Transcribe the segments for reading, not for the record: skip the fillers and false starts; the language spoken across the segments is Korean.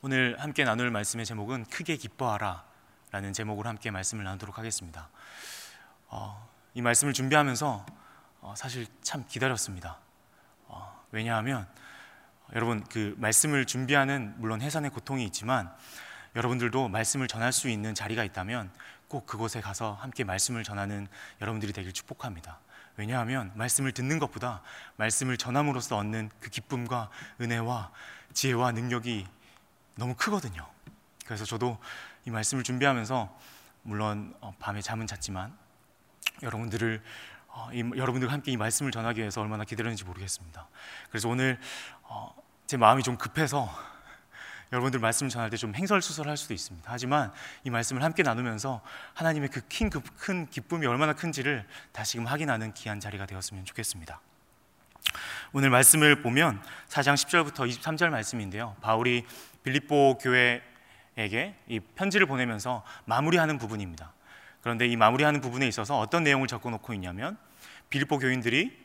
오늘 함께 나눌 말씀의 제목은 크게 기뻐하라 라는 제목으로 함께 말씀을 나누도록 하겠습니다. 이 말씀을 준비하면서 사실 참 기다렸습니다. 왜냐하면 여러분, 그 말씀을 준비하는 물론 해산의 고통이 있지만 여러분들도 말씀을 전할 수 있는 자리가 있다면 꼭 그곳에 가서 함께 말씀을 전하는 여러분들이 되길 축복합니다. 왜냐하면 말씀을 듣는 것보다 말씀을 전함으로써 얻는 그 기쁨과 은혜와 지혜와 능력이 너무 크거든요. 그래서 저도 이 말씀을 준비하면서 물론 밤에 잠은 잤지만 여러분들과 함께 이 말씀을 전하기 위해서 얼마나 기다렸는지 모르겠습니다. 그래서 오늘 제 마음이 좀 급해서 여러분들 말씀 전할 때 좀 행설수설할 수도 있습니다. 하지만 이 말씀을 함께 나누면서 하나님의 그 큰 기쁨이 얼마나 큰지를 다시금 확인하는 귀한 자리가 되었으면 좋겠습니다. 오늘 말씀을 보면 4장 10절부터 23절 말씀인데요, 바울이 빌립보 교회에게 이 편지를 보내면서 마무리하는 부분입니다. 그런데 이 마무리하는 부분에 있어서 어떤 내용을 적어놓고 있냐면, 빌립보 교인들이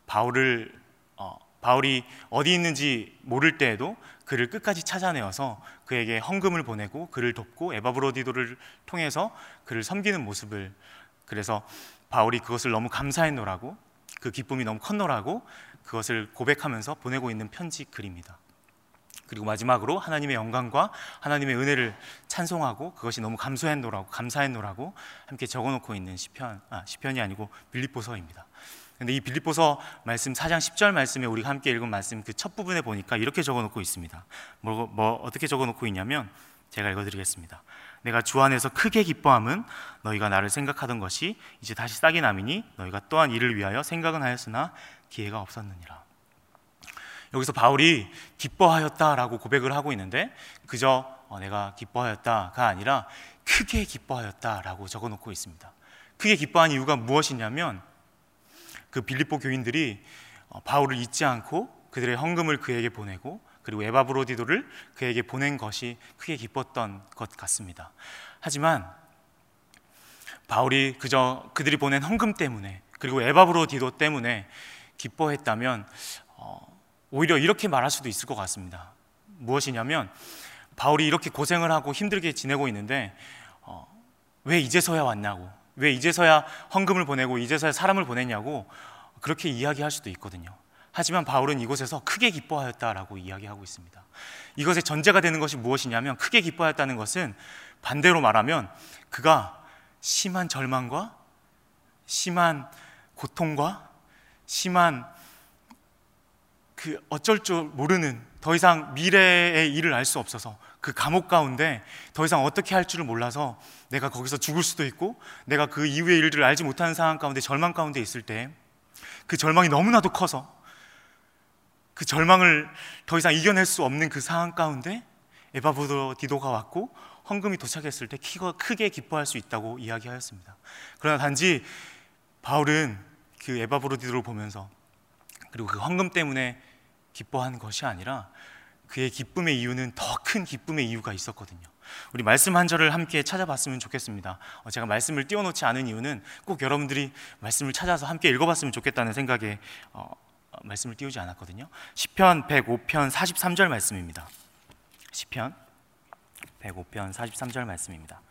바울이 어디 있는지 모를 때에도 그를 끝까지 찾아내어서 그에게 헌금을 보내고 그를 돕고 에바브로디도를 통해서 그를 섬기는 모습을, 그래서 바울이 그것을 너무 감사했노라고, 그 기쁨이 너무 컸노라고 그것을 고백하면서 보내고 있는 편지 글입니다. 그리고 마지막으로 하나님의 영광과 하나님의 은혜를 찬송하고 그것이 너무 감사했노라고 함께 적어놓고 있는 시편이 아니고 빌립보서입니다. 근데 이 빌립보서 말씀 4장 10절 말씀에 우리가 함께 읽은 말씀 그 첫 부분에 보니까 이렇게 적어놓고 있습니다. 어떻게 적어놓고 있냐면, 제가 읽어드리겠습니다. 내가 주 안에서 크게 기뻐함은 너희가 나를 생각하던 것이 이제 다시 싹이 남이니 너희가 또한 이를 위하여 생각은 하였으나 기회가 없었느니라. 여기서 바울이 기뻐하였다라고 고백을 하고 있는데, 그저 내가 기뻐하였다가 아니라 크게 기뻐하였다라고 적어놓고 있습니다. 크게 기뻐한 이유가 무엇이냐면, 그 빌립보 교인들이 바울을 잊지 않고 그들의 헌금을 그에게 보내고 그리고 에바브로디도를 그에게 보낸 것이 크게 기뻤던 것 같습니다. 하지만 바울이 그저 그들이 보낸 헌금 때문에 그리고 에바브로디도 때문에 기뻐했다면 오히려 이렇게 말할 수도 있을 것 같습니다. 무엇이냐면, 바울이 이렇게 고생을 하고 힘들게 지내고 있는데 왜 이제서야 왔냐고, 왜 이제서야 헌금을 보내고 이제서야 사람을 보냈냐고 그렇게 이야기할 수도 있거든요. 하지만 바울은 이곳에서 크게 기뻐하였다라고 이야기하고 있습니다. 이것의 전제가 되는 것이 무엇이냐면, 크게 기뻐하였다는 것은 반대로 말하면 그가 심한 절망과 심한 고통과 심한 그 어쩔 줄 모르는, 더 이상 미래의 일을 알 수 없어서 그 감옥 가운데 더 이상 어떻게 할 줄을 몰라서 내가 거기서 죽을 수도 있고 내가 그 이후의 일들을 알지 못하는 상황 가운데 절망 가운데 있을 때 그 절망이 너무나도 커서 그 절망을 더 이상 이겨낼 수 없는 그 상황 가운데 에바브로디도가 왔고 헌금이 도착했을 때 크게 기뻐할 수 있다고 이야기하였습니다. 그러나 단지 바울은 그 에바브로디도를 보면서 그리고 그 헌금 때문에 기뻐한 것이 아니라 그의 기쁨의 이유는 더 큰 기쁨의 이유가 있었거든요. 우리 말씀 한 절을 함께 찾아봤으면 좋겠습니다. 제가 말씀을 띄워놓지 않은 이유는 꼭 여러분들이 말씀을 찾아서 함께 읽어봤으면 좋겠다는 생각에 말씀을 띄우지 않았거든요. 시편 105편 43절 말씀입니다. 시편 105편 43절 말씀입니다.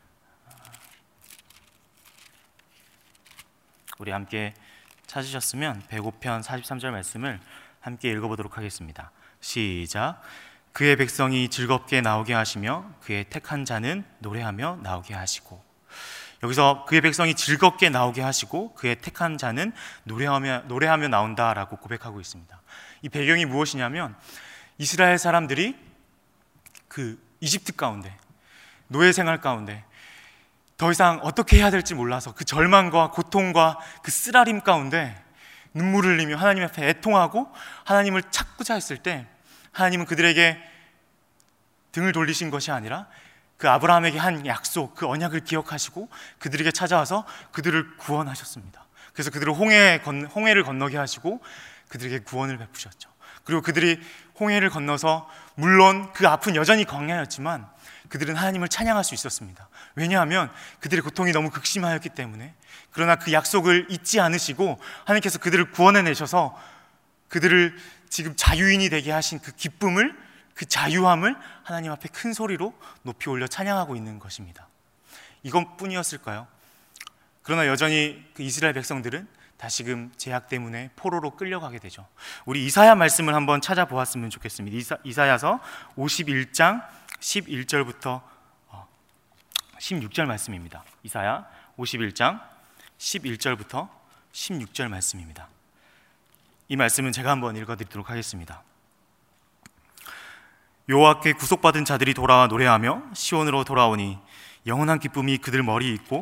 우리 함께 찾으셨으면 105편 43절 말씀을 함께 읽어보도록 하겠습니다. 시작. 그의 백성이 즐겁게 나오게 하시며 그의 택한 자는 노래하며 나오게 하시고. 여기서 그의 백성이 즐겁게 나오게 하시고 그의 택한 자는 노래하며 나온다라고 고백하고 있습니다. 이 배경이 무엇이냐면, 이스라엘 사람들이 그 이집트 가운데 노예 생활 가운데 더 이상 어떻게 해야 될지 몰라서 그 절망과 고통과 그 쓰라림 가운데 눈물을 흘리며 하나님 앞에 애통하고 하나님을 찾고자 했을 때, 하나님은 그들에게 등을 돌리신 것이 아니라 그 아브라함에게 한 약속, 그 언약을 기억하시고 그들에게 찾아와서 그들을 구원하셨습니다. 그래서 그들을 홍해를 건너게 하시고 그들에게 구원을 베푸셨죠. 그리고 그들이 홍해를 건너서 물론 그 앞은 여전히 광야였지만 그들은 하나님을 찬양할 수 있었습니다. 왜냐하면 그들의 고통이 너무 극심하였기 때문에. 그러나 그 약속을 잊지 않으시고 하나님께서 그들을 구원해내셔서 그들을 지금 자유인이 되게 하신 그 기쁨을 그 자유함을 하나님 앞에 큰 소리로 높이 올려 찬양하고 있는 것입니다. 이것뿐이었을까요? 그러나 여전히 그 이스라엘 백성들은 다시금 제약 때문에 포로로 끌려가게 되죠. 우리 이사야 말씀을 한번 찾아보았으면 좋겠습니다. 이사야서 51장 11절부터 16절 말씀입니다. 이사야 51장 11절부터 16절 말씀입니다. 이 말씀은 제가 한번 읽어드리도록 하겠습니다. 여호와께 구속받은 자들이 돌아와 노래하며 시온으로 돌아오니 영원한 기쁨이 그들 머리에 있고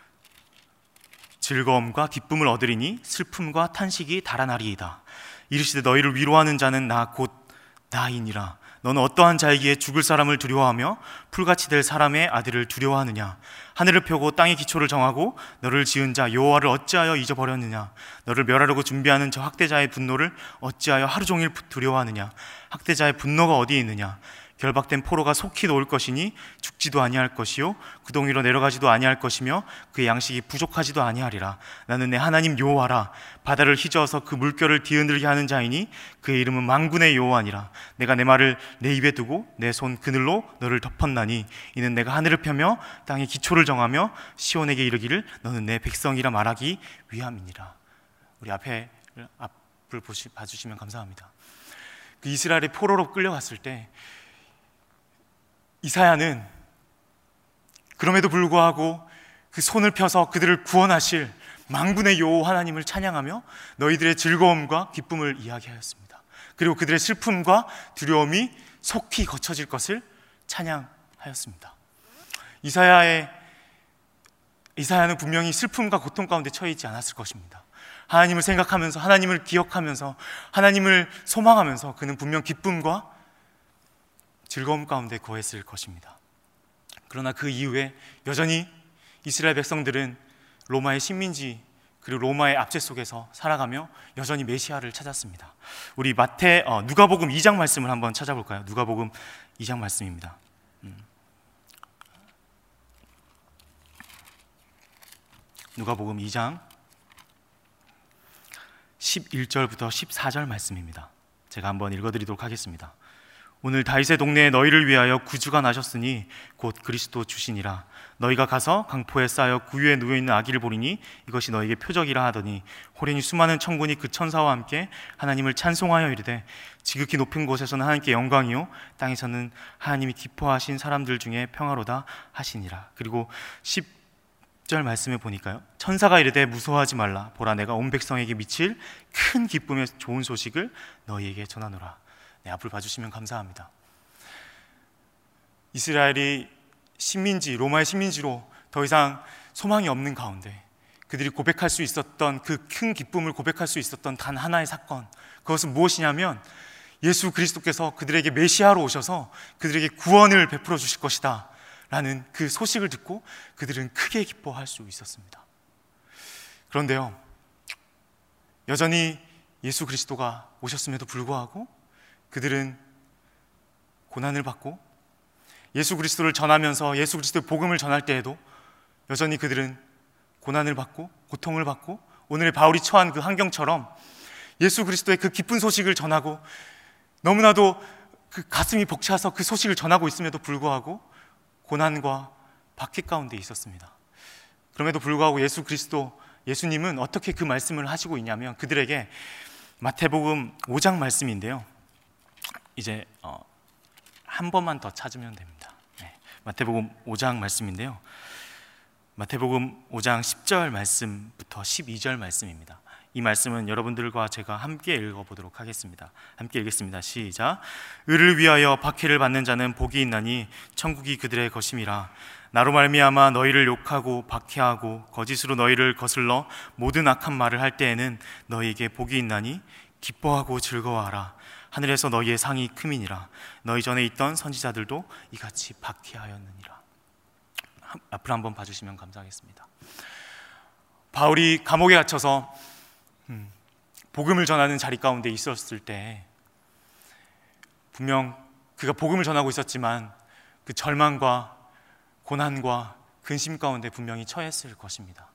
즐거움과 기쁨을 얻으리니 슬픔과 탄식이 달아나리이다. 이르시되 너희를 위로하는 자는 나 곧 나이니라. 너는 어떠한 자이기에 죽을 사람을 두려워하며 풀같이 될 사람의 아들을 두려워하느냐? 하늘을 펴고 땅의 기초를 정하고 너를 지은 자 여호와를 어찌하여 잊어버렸느냐? 너를 멸하려고 준비하는 저 학대자의 분노를 어찌하여 하루 종일 두려워하느냐? 학대자의 분노가 어디에 있느냐? 결박된 포로가 속히 놓을 것이니 죽지도 아니할 것이요 구덩이로 내려가지도 아니할 것이며 그의 양식이 부족하지도 아니하리라. 나는 내 하나님 여호와라. 바다를 휘저어서 그 물결을 뒤흔들게 하는 자이니 그의 이름은 만군의 여호와니라. 내가 내 말을 내 입에 두고 내 손 그늘로 너를 덮었나니 이는 내가 하늘을 펴며 땅의 기초를 정하며 시온에게 이르기를 너는 내 백성이라 말하기 위함이니라. 우리 앞을 봐주시면 감사합니다. 그 이스라엘의 포로로 끌려갔을 때 이사야는 그럼에도 불구하고 그 손을 펴서 그들을 구원하실 만군의 여호와 하나님을 찬양하며 너희들의 즐거움과 기쁨을 이야기하였습니다. 그리고 그들의 슬픔과 두려움이 속히 거쳐질 것을 찬양하였습니다. 이사야는 분명히 슬픔과 고통 가운데 처해 있지 않았을 것입니다. 하나님을 생각하면서, 하나님을 기억하면서, 하나님을 소망하면서 그는 분명 기쁨과 즐거움 가운데 거했을 것입니다. 그러나 그 이후에 여전히 이스라엘 백성들은 로마의 식민지 그리고 로마의 압제 속에서 살아가며 여전히 메시아를 찾았습니다. 우리 누가복음 2장 말씀을 한번 찾아볼까요? 누가복음 2장 말씀입니다. 누가복음 2장 11절부터 14절 말씀입니다. 제가 한번 읽어드리도록 하겠습니다. 오늘 다윗의 동네에 너희를 위하여 구주가 나셨으니 곧 그리스도 주시니라. 너희가 가서 강포에 쌓여 구유에 누워있는 아기를 보리니 이것이 너희에게 표적이라 하더니 호련히 수많은 천군이 그 천사와 함께 하나님을 찬송하여 이르되 지극히 높은 곳에서는 하나님께 영광이요 땅에서는 하나님이 기뻐하신 사람들 중에 평화로다 하시니라. 그리고 10절 말씀에 보니까요, 천사가 이르되 무서워하지 말라. 보라 내가 온 백성에게 미칠 큰 기쁨의 좋은 소식을 너희에게 전하노라. 네, 앞을 봐주시면 감사합니다. 이스라엘이 로마의 식민지로 더 이상 소망이 없는 가운데 그들이 고백할 수 있었던 그 큰 기쁨을 고백할 수 있었던 단 하나의 사건, 그것은 무엇이냐면 예수 그리스도께서 그들에게 메시아로 오셔서 그들에게 구원을 베풀어 주실 것이다 라는 그 소식을 듣고 그들은 크게 기뻐할 수 있었습니다. 그런데요, 여전히 예수 그리스도가 오셨음에도 불구하고 그들은 고난을 받고 예수 그리스도를 전하면서 예수 그리스도의 복음을 전할 때에도 여전히 그들은 고난을 받고 고통을 받고 오늘의 바울이 처한 그 환경처럼 예수 그리스도의 그 기쁜 소식을 전하고 너무나도 그 가슴이 벅차서 그 소식을 전하고 있음에도 불구하고 고난과 박해 가운데 있었습니다. 그럼에도 불구하고 예수님은 어떻게 그 말씀을 하시고 있냐면 그들에게 마태복음 5장 말씀인데요, 이제 한 번만 더 찾으면 됩니다. 네, 마태복음 5장 말씀인데요, 마태복음 5장 10절 말씀부터 12절 말씀입니다. 이 말씀은 여러분들과 제가 함께 읽어보도록 하겠습니다. 함께 읽겠습니다. 시작. 의를 위하여 박해를 받는 자는 복이 있나니 천국이 그들의 것임이라. 나로 말미암아 너희를 욕하고 박해하고 거짓으로 너희를 거슬러 모든 악한 말을 할 때에는 너희에게 복이 있나니 기뻐하고 즐거워하라. 하늘에서 너희의 상이 크미니라. 너희 전에 있던 선지자들도 이같이 박해하였느니라. 앞을 한번 봐주시면 감사하겠습니다. 바울이 감옥에 갇혀서 복음을 전하는 자리 가운데 있었을 때 분명 그가 복음을 전하고 있었지만 그 절망과 고난과 근심 가운데 분명히 처했을 것입니다.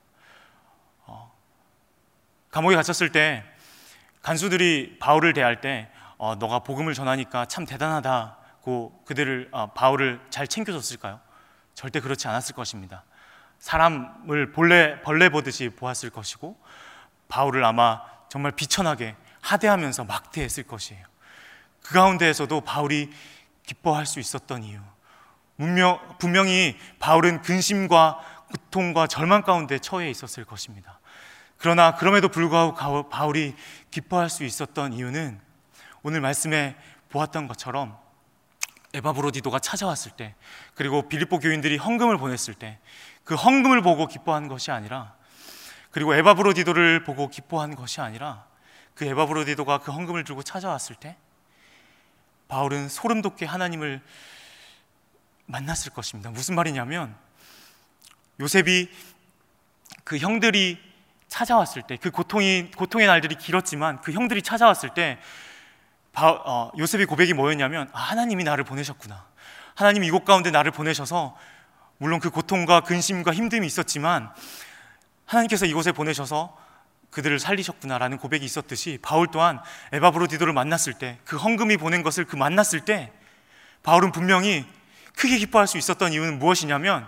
감옥에 갇혔을 때 간수들이 바울을 대할 때 너가 복음을 전하니까 참 대단하다, 그들을 바울을 잘 챙겨줬을까요? 절대 그렇지 않았을 것입니다. 사람을 벌레 보듯이 보았을 것이고 바울을 아마 정말 비천하게 하대하면서 막대했을 것이에요. 그 가운데에서도 바울이 기뻐할 수 있었던 이유, 분명히 바울은 근심과 고통과 절망 가운데 처해 있었을 것입니다. 그러나 그럼에도 불구하고 바울이 기뻐할 수 있었던 이유는 오늘 말씀에 보았던 것처럼 에바브로디도가 찾아왔을 때, 그리고 빌립보 교인들이 헌금을 보냈을 때 그 헌금을 보고 기뻐한 것이 아니라, 그리고 에바브로디도를 보고 기뻐한 것이 아니라, 그 에바브로디도가 그 헌금을 들고 찾아왔을 때 바울은 소름 돋게 하나님을 만났을 것입니다. 무슨 말이냐면, 요셉이 그 형들이 찾아왔을 때, 그 고통의 날들이 길었지만 그 형들이 찾아왔을 때 요셉의 고백이 뭐였냐면, 하나님이 나를 보내셨구나. 하나님이 이곳 가운데 나를 보내셔서, 물론 그 고통과 근심과 힘듦이 있었지만 하나님께서 이곳에 보내셔서 그들을 살리셨구나라는 고백이 있었듯이, 바울 또한 에바브로디도를 만났을 때, 그 헌금이 보낸 것을 만났을 때 바울은 분명히 크게 기뻐할 수 있었던 이유는 무엇이냐면,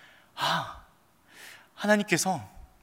하나님께서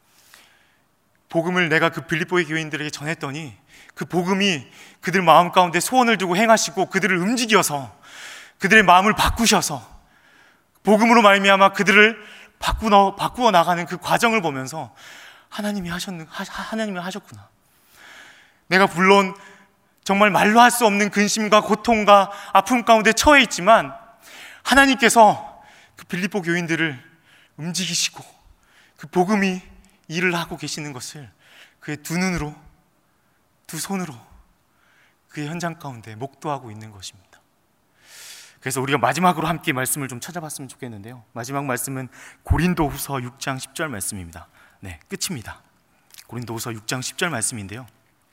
복음을 내가 그 빌립보의 교인들에게 전했더니 그 복음이 그들 마음 가운데 소원을 두고 행하시고 그들을 움직여서 그들의 마음을 바꾸셔서 복음으로 말미암아 그들을 바꾸어 나가는 그 과정을 보면서 하나님이 하셨구나. 내가 물론 정말 말로 할 수 없는 근심과 고통과 아픔 가운데 처해 있지만 하나님께서 그 빌립보 교인들을 움직이시고 그 복음이 일을 하고 계시는 것을 그의 두 눈으로, 두 손으로 그의 현장 가운데 목도하고 있는 것입니다. 그래서 우리가 마지막으로 함께 말씀을 좀 찾아봤으면 좋겠는데요, 마지막 말씀은 고린도후서 6장 10절 말씀입니다. 네, 끝입니다. 고린도후서 6장 10절 말씀인데요,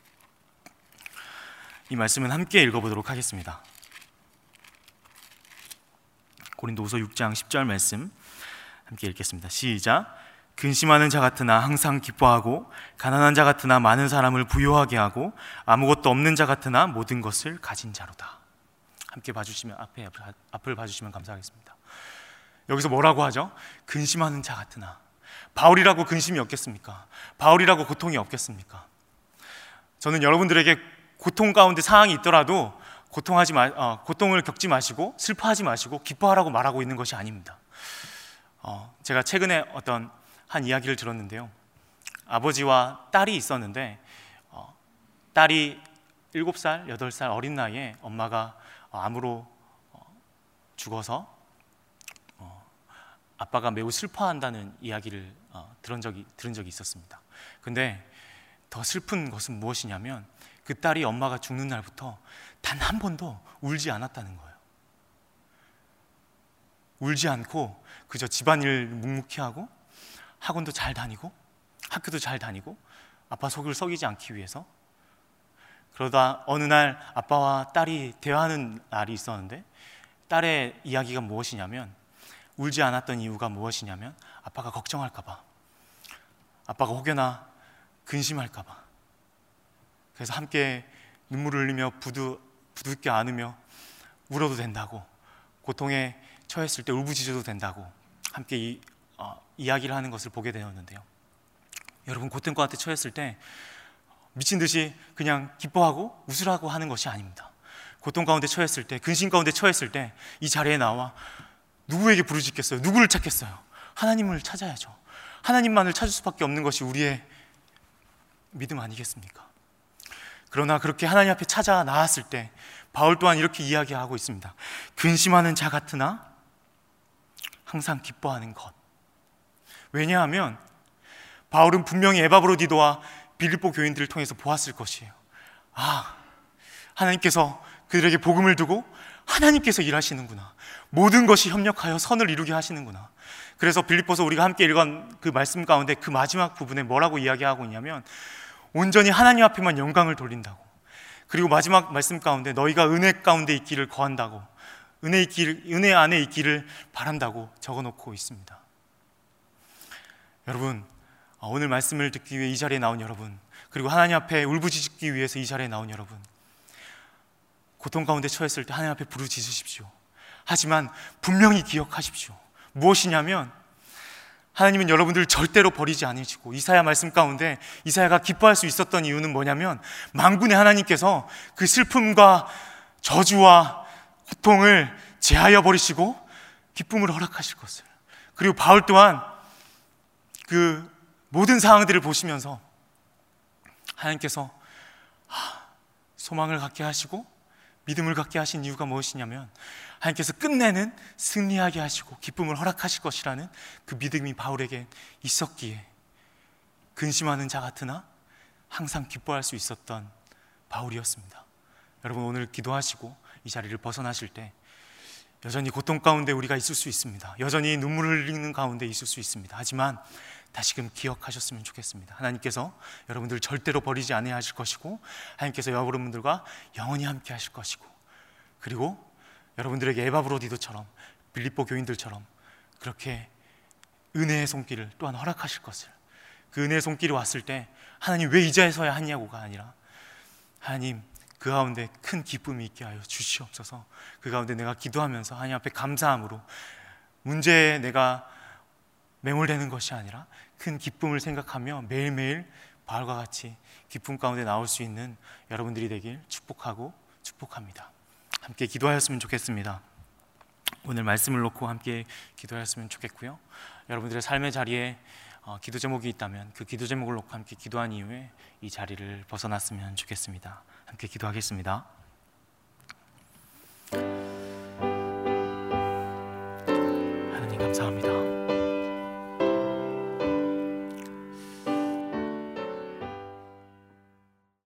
이 말씀은 함께 읽어보도록 하겠습니다. 고린도후서 6장 10절 말씀 함께 읽겠습니다. 시작. 근심하는 자 같으나 항상 기뻐하고, 가난한 자 같으나 많은 사람을 부유하게 하고, 아무것도 없는 자 같으나 모든 것을 가진 자로다. 함께 봐주시면, 앞을 봐주시면 감사하겠습니다. 여기서 뭐라고 하죠? 근심하는 자 같으나. 바울이라고 근심이 없겠습니까? 바울이라고 고통이 없겠습니까? 저는 여러분들에게 고통 가운데 상황이 있더라도 고통을 겪지 마시고 슬퍼하지 마시고 기뻐하라고 말하고 있는 것이 아닙니다. 제가 최근에 어떤 한 이야기를 들었는데요, 아버지와 딸이 있었는데 딸이 7살, 8살 어린 나이에 엄마가 암으로 죽어서 아빠가 매우 슬퍼한다는 이야기를 들은 적이 있었습니다. 근데 더 슬픈 것은 무엇이냐면, 그 딸이 엄마가 죽는 날부터 단 한 번도 울지 않았다는 거예요. 울지 않고 그저 집안일 묵묵히 하고 학원도 잘 다니고 학교도 잘 다니고 아빠 속을 썩이지 않기 위해서. 그러다 어느 날 아빠와 딸이 대화하는 날이 있었는데, 딸의 이야기가 무엇이냐면, 울지 않았던 이유가 무엇이냐면 아빠가 걱정할까 봐, 아빠가 혹여나 근심할까 봐. 그래서 함께 눈물을 흘리며 부둥켜 안으며 울어도 된다고, 고통에 처했을 때 울부짖어도 된다고 함께 이야기를 하는 것을 보게 되었는데요, 여러분, 고통 가운데 처했을 때 미친 듯이 그냥 기뻐하고 웃으라고 하는 것이 아닙니다. 고통 가운데 처했을 때, 근심 가운데 처했을 때 이 자리에 나와 누구에게 부르짖겠어요? 누구를 찾겠어요? 하나님을 찾아야죠. 하나님만을 찾을 수밖에 없는 것이 우리의 믿음 아니겠습니까? 그러나 그렇게 하나님 앞에 찾아 나왔을 때 바울 또한 이렇게 이야기하고 있습니다. 근심하는 자 같으나 항상 기뻐하는 것. 왜냐하면 바울은 분명히 에바브로디도와 빌립보 교인들을 통해서 보았을 것이에요. 하나님께서 그들에게 복음을 두고 하나님께서 일하시는구나. 모든 것이 협력하여 선을 이루게 하시는구나. 그래서 빌립보서 우리가 함께 읽은 그 말씀 가운데 그 마지막 부분에 뭐라고 이야기하고 있냐면, 온전히 하나님 앞에만 영광을 돌린다고, 그리고 마지막 말씀 가운데 너희가 은혜 가운데 있기를 거한다고, 은혜 안에 있기를 바란다고 적어놓고 있습니다. 여러분, 오늘 말씀을 듣기 위해 이 자리에 나온 여러분, 그리고 하나님 앞에 울부짖기 위해서 이 자리에 나온 여러분, 고통 가운데 처했을 때 하나님 앞에 부르짖으십시오. 하지만 분명히 기억하십시오. 무엇이냐면 하나님은 여러분들을 절대로 버리지 않으시고, 이사야 말씀 가운데 이사야가 기뻐할 수 있었던 이유는 뭐냐면 만군의 하나님께서 그 슬픔과 저주와 고통을 제하여 버리시고 기쁨을 허락하실 것을. 그리고 바울 또한 그 모든 상황들을 보시면서 하나님께서 소망을 갖게 하시고 믿음을 갖게 하신 이유가 무엇이냐면 하나님께서 끝내는 승리하게 하시고 기쁨을 허락하실 것이라는 그 믿음이 바울에게 있었기에 근심하는 자 같으나 항상 기뻐할 수 있었던 바울이었습니다. 여러분, 오늘 기도하시고 이 자리를 벗어나실 때 여전히 고통 가운데 우리가 있을 수 있습니다. 여전히 눈물을 흘리는 가운데 있을 수 있습니다. 하지만 다시금 기억하셨으면 좋겠습니다. 하나님께서 여러분들을 절대로 버리지 아니하실 것이고, 하나님께서 여러분들과 영원히 함께 하실 것이고, 그리고 여러분들에게 에바브로디도처럼 빌립보 교인들처럼 그렇게 은혜의 손길을 또한 허락하실 것을. 그 은혜의 손길이 왔을 때 하나님 왜 이제서야 하냐고가 아니라 하나님 그 가운데 큰 기쁨이 있게 하여 주시옵소서. 그 가운데 내가 기도하면서 하나님 앞에 감사함으로 문제에 내가 매몰되는 것이 아니라 큰 기쁨을 생각하며 매일매일 바울과 같이 기쁨 가운데 나올 수 있는 여러분들이 되길 축복하고 축복합니다. 함께 기도하였으면 좋겠습니다. 오늘 말씀을 놓고 함께 기도하였으면 좋겠고요. 여러분들의 삶의 자리에 기도 제목이 있다면 그 기도 제목을 놓고 함께 기도한 이후에 이 자리를 벗어났으면 좋겠습니다. 함께 기도하겠습니다.